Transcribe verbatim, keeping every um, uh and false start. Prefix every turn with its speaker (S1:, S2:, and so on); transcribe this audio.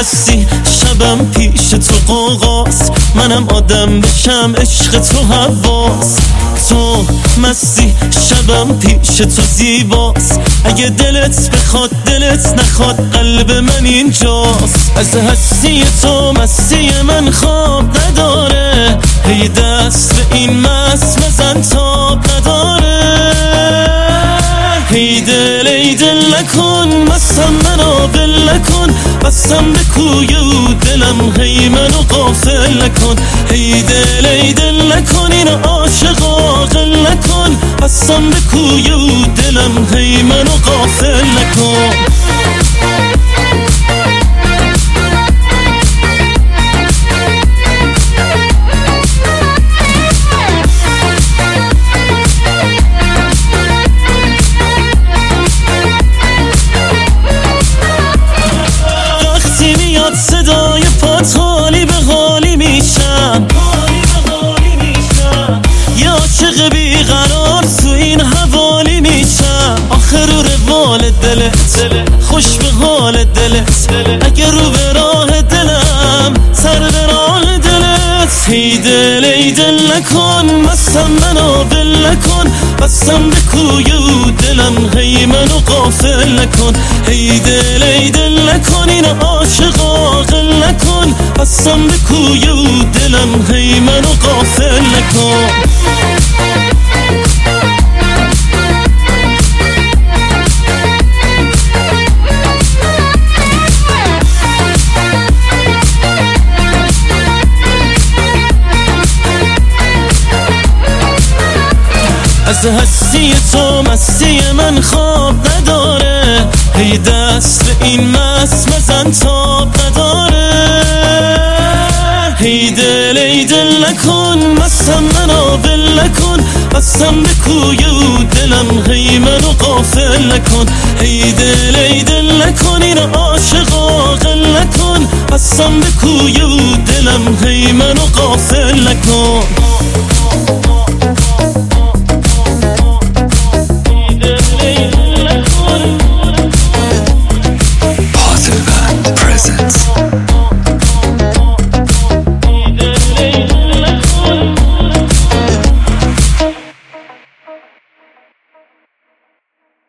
S1: هستی شبم پیش تو قوقاس، منم آدم بشم عشق تو حواس. تو مستی شبم پیش تو زیباست، اگه دلت بخواد دلت نخواد قلب من اینجاست. از هستی تو مستی من خواب نداره، هی دست به این مست بزن تاب نداره. هی دل ای دل نکن مستم منو بل نکن، بستم به کوی و دلم هی منو غافل نکن. هی دل ای دل نکن این عاشق عاقل نکن، بستم به کوی و دلم هی منو غافل نکن. صدای پات حالی به حالی میشم، یه عاشق بیقرار تو این حوالی میشم. آخر رو روال دلت خوش به حال دلت، اگه رو به راه دلم سر به راه دلت. هی دل ای دل نکن مستم منو بل نکن، بستم به کوی و دلم هی منو غافل نکن. هی دل ای دل نکن این عاشق عاقل نکن، بستم به کوی و دلم هی منو غافل نکن. از هستی تو مستی من خواب نداره، هی دست به این مست بزن تاب نداره. هی دل ای دل نکن مستم منو بل نکن، بستم به کوی و دلم هی منو غافل نکن. هی دل ای دل نکن این عاشق عاقل نکن، بستم به کوی و دلم هی منو غافل نکن.